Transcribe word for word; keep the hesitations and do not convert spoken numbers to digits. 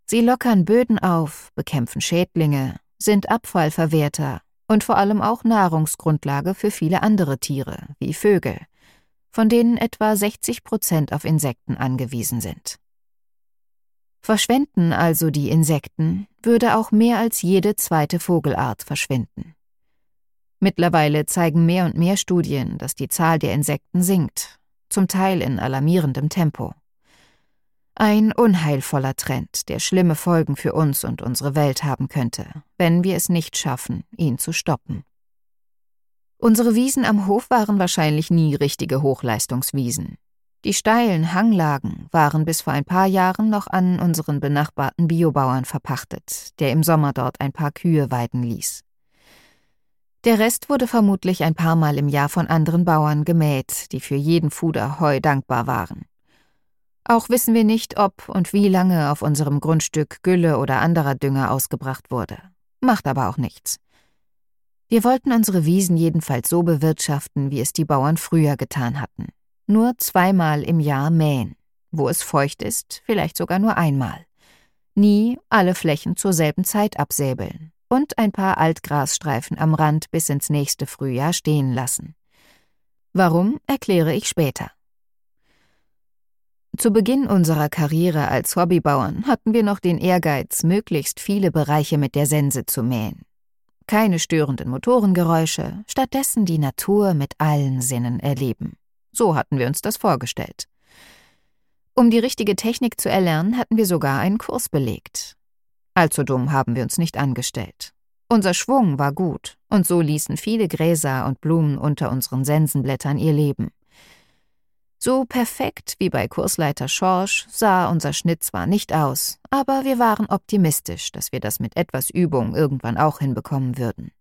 Sie lockern Böden auf, bekämpfen Schädlinge, sind Abfallverwerter und vor allem auch Nahrungsgrundlage für viele andere Tiere, wie Vögel, von denen etwa sechzig Prozent auf Insekten angewiesen sind. Verschwenden also die Insekten, würde auch mehr als jede zweite Vogelart verschwinden. Mittlerweile zeigen mehr und mehr Studien, dass die Zahl der Insekten sinkt, zum Teil in alarmierendem Tempo. Ein unheilvoller Trend, der schlimme Folgen für uns und unsere Welt haben könnte, wenn wir es nicht schaffen, ihn zu stoppen. Unsere Wiesen am Hof waren wahrscheinlich nie richtige Hochleistungswiesen. Die steilen Hanglagen waren bis vor ein paar Jahren noch an unseren benachbarten Biobauern verpachtet, der im Sommer dort ein paar Kühe weiden ließ. Der Rest wurde vermutlich ein paar Mal im Jahr von anderen Bauern gemäht, die für jeden Fuder Heu dankbar waren. Auch wissen wir nicht, ob und wie lange auf unserem Grundstück Gülle oder anderer Dünger ausgebracht wurde. Macht aber auch nichts. Wir wollten unsere Wiesen jedenfalls so bewirtschaften, wie es die Bauern früher getan hatten. Nur zweimal im Jahr mähen. Wo es feucht ist, vielleicht sogar nur einmal. Nie alle Flächen zur selben Zeit absäbeln. Und ein paar Altgrasstreifen am Rand bis ins nächste Frühjahr stehen lassen. Warum, erkläre ich später. Zu Beginn unserer Karriere als Hobbybauern hatten wir noch den Ehrgeiz, möglichst viele Bereiche mit der Sense zu mähen. Keine störenden Motorengeräusche, stattdessen die Natur mit allen Sinnen erleben. So hatten wir uns das vorgestellt. Um die richtige Technik zu erlernen, hatten wir sogar einen Kurs belegt. Allzu dumm haben wir uns nicht angestellt. Unser Schwung war gut, und so ließen viele Gräser und Blumen unter unseren Sensenblättern ihr Leben. So perfekt wie bei Kursleiter Schorsch sah unser Schnitt zwar nicht aus, aber wir waren optimistisch, dass wir das mit etwas Übung irgendwann auch hinbekommen würden.